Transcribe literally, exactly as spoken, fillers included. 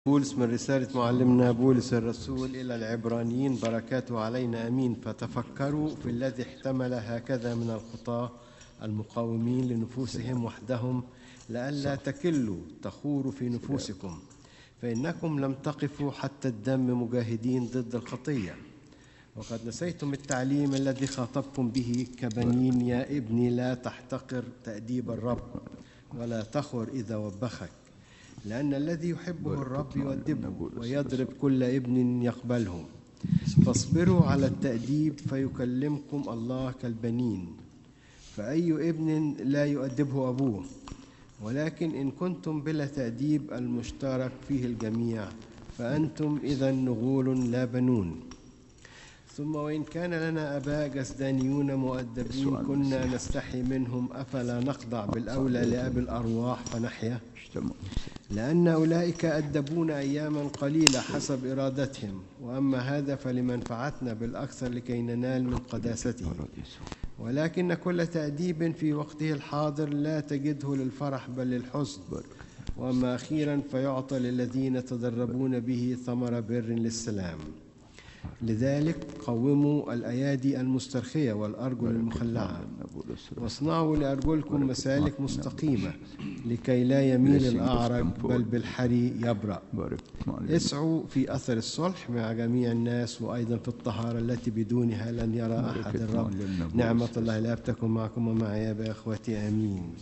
بولس من رسالة معلمنا بولس الرسول إلى العبرانيين بركاته علينا أمين. فتفكروا في الذي احتمل هكذا من الخطاة المقاومين لنفوسهم وحدهم لئلا تكلوا تخوروا في نفوسكم، فإنكم لم تقفوا حتى الدم مجاهدين ضد الخطية. وقد نسيتم التعليم الذي خاطبكم به كبنين. يا ابني لا تحتقر تأديب الرب ولا تخر إذا وبخك، لأن الذي يحبه الرب يؤدبه ويضرب كل ابن يقبله. فاصبروا على التأديب فيكلمكم الله كالبنين. فأي ابن لا يؤدبه أبوه؟ ولكن إن كنتم بلا تأديب المشترك فيه الجميع فأنتم إذا نغول لا بنون. ثم وإن كان لنا آباء جسدانيون مؤدبين كنا نستحي منهم، أفلا نخضع بالأولى لأبي الأرواح فنحيا؟ لأن أولئك أدبون أياما قليلة حسب إرادتهم، وأما هذا فلمنفعتنا بالأكثر لكي ننال من قداسته. ولكن كل تأديب في وقته الحاضر لا تجده للفرح بل للحزن، وأما أخيرا فيعطى للذين يتدربون به ثمر بر للسلام. لذلك قوموا الأيادي المسترخية والأرجل المخلعة، واصنعوا لأرجلكم مسالك مستقيمة لكي لا يميل الأعرج بل بالحري يبرأ. اسعوا في أثر الصلح مع جميع الناس، وأيضا في الطهارة التي بدونها لن يرى أحد الرب. نعمة الله لا تكن معكم ومعي يا أخوتي، آمين.